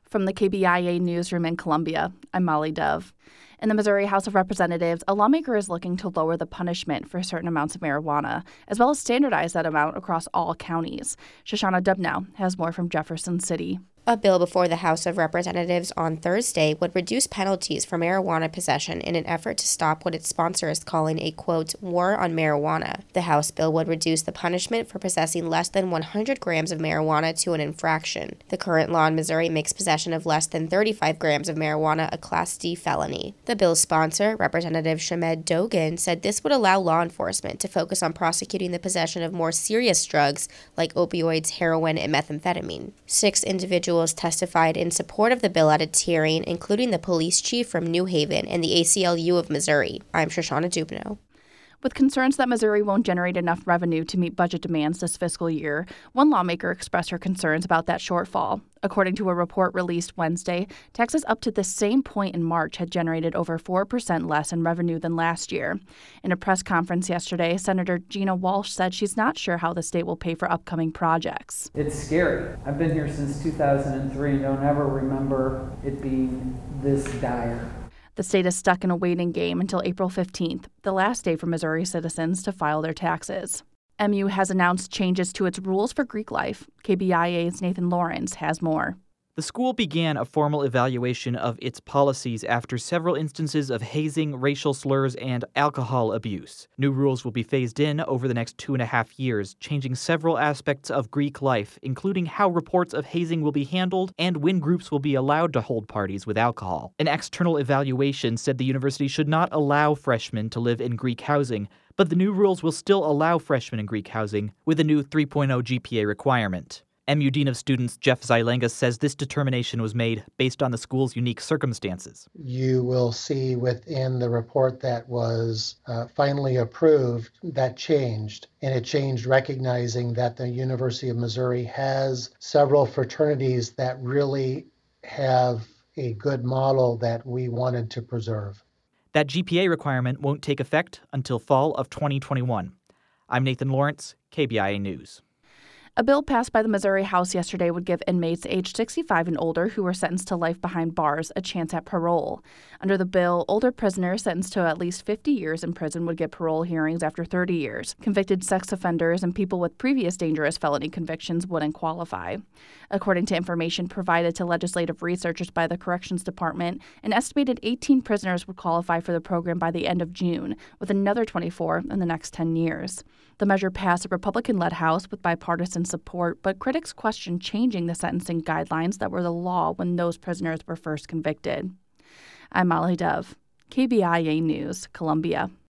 From the KBIA newsroom in Columbia, I'm Molly Dove. In the Missouri House of Representatives, a lawmaker is looking to lower the punishment for certain amounts of marijuana, as well as standardize that amount across all counties. Shoshana Dubnow has more from Jefferson City. A bill before the House of Representatives on Thursday would reduce penalties for marijuana possession in an effort to stop what its sponsor is calling a, quote, war on marijuana. The House bill would reduce the punishment for possessing less than 100 grams of marijuana to an infraction. The current law in Missouri makes possession of less than 35 grams of marijuana a Class D felony. The bill's sponsor, Representative Shamed Dogan, said this would allow law enforcement to focus on prosecuting the possession of more serious drugs like opioids, heroin, and methamphetamine. 6 individuals testified in support of the bill at its hearing, including the police chief from New Haven and the ACLU of Missouri. I'm Shoshana Dubnow. With concerns that Missouri won't generate enough revenue to meet budget demands this fiscal year, one lawmaker expressed her concerns about that shortfall. According to a report released Wednesday, Texas up to the same point in March had generated over 4% less in revenue than last year. In a press conference yesterday, Senator Gina Walsh said she's not sure how the state will pay for upcoming projects. It's scary. I've been here since 2003 and don't ever remember it being this dire. The state is stuck in a waiting game until April 15th, the last day for Missouri citizens to file their taxes. MU has announced changes to its rules for Greek life. KBIA's Nathan Lawrence has more. The school began a formal evaluation of its policies after several instances of hazing, racial slurs, and alcohol abuse. New rules will be phased in over the next 2.5 years, changing several aspects of Greek life, including how reports of hazing will be handled and when groups will be allowed to hold parties with alcohol. An external evaluation said the university should not allow freshmen to live in Greek housing, but the new rules will still allow freshmen in Greek housing with a new 3.0 GPA requirement. MU Dean of Students Jeff Zylenga says this determination was made based on the school's unique circumstances. You will see within the report that was finally approved that changed, and it changed recognizing that the University of Missouri has several fraternities that really have a good model that we wanted to preserve. That GPA requirement won't take effect until fall of 2021. I'm Nathan Lawrence, KBIA News. A bill passed by the Missouri House yesterday would give inmates aged 65 and older who were sentenced to life behind bars a chance at parole. Under the bill, older prisoners sentenced to at least 50 years in prison would get parole hearings after 30 years. Convicted sex offenders and people with previous dangerous felony convictions wouldn't qualify. According to information provided to legislative researchers by the Corrections Department, an estimated 18 prisoners would qualify for the program by the end of June, with another 24 in the next 10 years. The measure passed a Republican-led House with bipartisan support, but critics questioned changing the sentencing guidelines that were the law when those prisoners were first convicted. I'm Molly Dove, KBIA News, Columbia.